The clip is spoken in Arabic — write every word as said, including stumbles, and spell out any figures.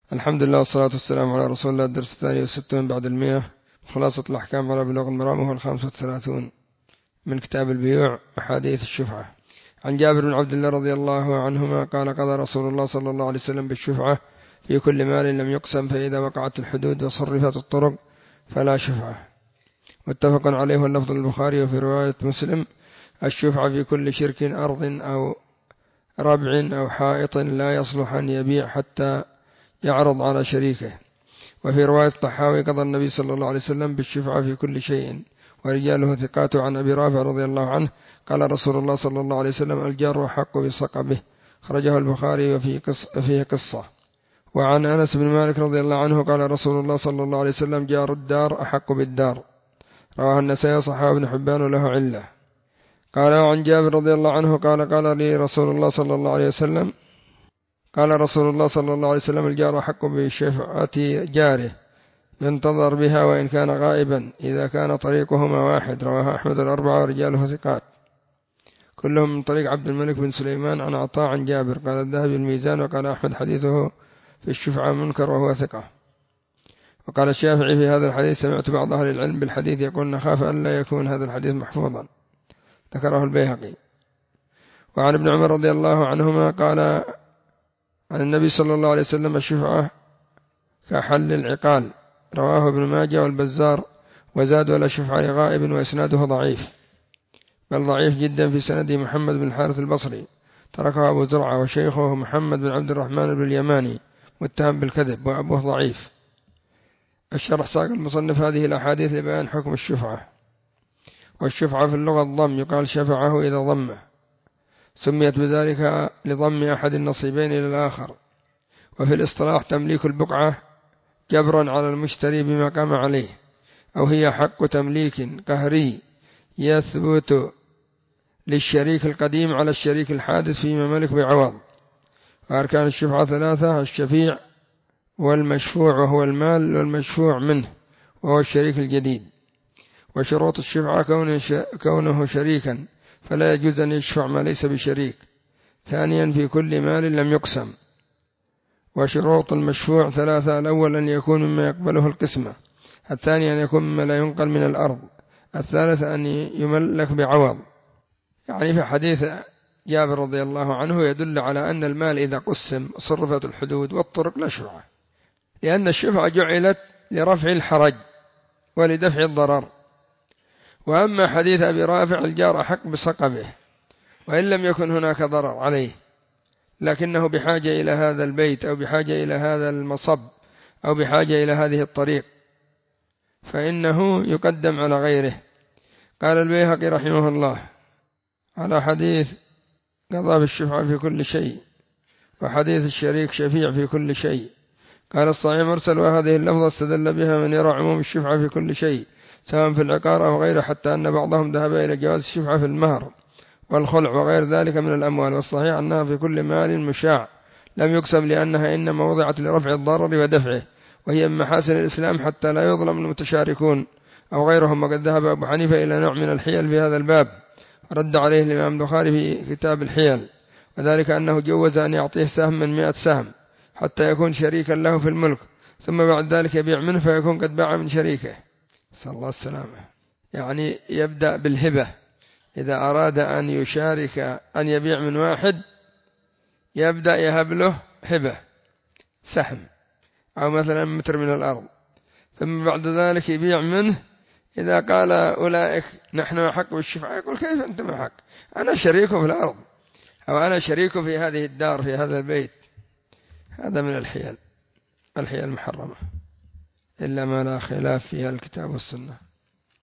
الحمد لله والصلاة والسلام على رسول الله. الدرس الثاني والستون بعد المئة، خلاصة الأحكام على بلوغ المرام، وهو الخامس والثلاثون من كتاب البيوع أحاديث الشفعة. عن جابر بن عبد الله رضي الله عنهما قال: قضى رسول الله صلى الله عليه وسلم بالشفعة في كل مال لم يقسم، فإذا وقعت الحدود وصرفت الطرق فلا شفعة. متفق عليه واللفظ البخاري. وفي رواية مسلم: الشفعة في كل شرك أرض أو ربع أو حائط لا يصلح أن يبيع حتى يعرض على شريكه. وفي رواية الطحاوي: قضى النبي صلى الله عليه وسلم بالشفعة في كل شيء، ورجاله ثقات. عن أبي رافع رضي الله عنه قال رسول الله صلى الله عليه وسلم: الجار حق بصقبه، خرجه البخاري وفيه قصة, فيه قصة. وعن أنس بن مالك رضي الله عنه قال رسول الله صلى الله عليه وسلم: جار الدار أحق بالدار، رواه النسائي وصححه ابن حبان وله علة. قال: وعن جابر رضي الله عنه قال: قال لي رسول الله صلى الله عليه وسلم قال رسول الله صلى الله عليه وسلم: الجار حق بشفعة جاره، ينتظر بها وإن كان غائبا، إذا كان طريقهما واحد. رواه أحمد الأربعة ورجاله ثقات، كلهم من طريق عبد الملك بن سليمان عن عطاء عن جابر. قال الذهبي الميزان. وقال أحمد: حديثه في الشفعة منكر وهو ثقة. وقال الشافعي في هذا الحديث: سمعت بعض أهل العلم بالحديث يقول: نخاف أن لا يكون هذا الحديث محفوظا. ذكره البيهقي. وعن ابن عمر رضي الله عنهما قال عن النبي صلى الله عليه وسلم: الشفعة كحل العقال. رواه ابن ماجه والبزار، وزاد: ولا شفعة لغائب. وإسناده ضعيف، بل ضعيف جدا. في سنده محمد بن الحارث البصري تركه أبو زرعة، وشيخه محمد بن عبد الرحمن بن اليماني متهم بالكذب، وأبوه ضعيف. الشرح: ساق المصنف هذه الأحاديث لبيان حكم الشفعة. والشفعة في اللغة الضم، يقال شفعه إذا ضمه، سميت بذلك لضم أحد النصيبين إلى الآخر. وفي الاصطلاح تمليك البقعة جبرا على المشتري بما قام عليه، أو هي حق تمليك قهري يثبت للشريك القديم على الشريك الحادث فيما ملك بعوض. وأركان الشفعة ثلاثة: الشفيع والمشفوع وهو المال، والمشفوع منه وهو الشريك الجديد. وشروط الشفعة: كونه شريكا، فلا يجوز أن يشفع ما ليس بشريك. ثانيا: في كل مال لم يقسم. وشروط المشفوع ثلاثة: الأول أن يكون مما يقبله القسمة. الثاني أن يكون مما لا ينقل من الأرض. الثالث أن يملك بعوض. يعني في حديث جابر رضي الله عنه يدل على أن المال إذا قسم صرفت الحدود والطرق لا شفعة، لأن الشفعة جعلت لرفع الحرج ولدفع الضرر. وأما حديث أبي رافع: الجار حق بصقبه، وإن لم يكن هناك ضرر عليه، لكنه بحاجة إلى هذا البيت، أو بحاجة إلى هذا المصب، أو بحاجة إلى هذه الطريق، فإنه يقدم على غيره. قال البيهقي رحمه الله: على حديث قضى بالشفعة في كل شيء، وحديث الشريك شفيع في كل شيء. قال الصحيح مرسل: وهذه اللفظة استدل بها من يرى عموم الشفعة في كل شيء، سواء في العقار أو غيره، حتى أن بعضهم ذهب إلى جواز الشفعة في المهر والخلع وغير ذلك من الأموال. والصحيح أنها في كل مال مشاع لم يقسم، لأنها إنما وضعت لرفع الضرر ودفعه، وهي من محاسن الإسلام حتى لا يظلم المتشاركون أو غيرهم. وقد ذهب أبو حنيفة إلى نوع من الحيل في هذا الباب، رد عليه الإمام البخاري في كتاب الحيل، وذلك أنه جوز أن يعطيه سهم من مئة سهم حتى يكون شريكا له في الملك، ثم بعد ذلك يبيع منه فيكون قد باع من شريكه. صلى الله السلامة. يعني يبدأ بالهبة، إذا أراد أن يشارك أن يبيع من واحد يبدأ يهب له هبة، سهم أو مثلا متر من الأرض، ثم بعد ذلك يبيع منه. إذا قال أولئك نحن أحق بالشفعة، يقول: كيف أنتم أحق؟ أنا شريك في الأرض، أو أنا شريك في هذه الدار، في هذا البيت. هذا من الحيل، الحيل المحرمة، إلا ما لا خلاف فيها الكتاب والسنة.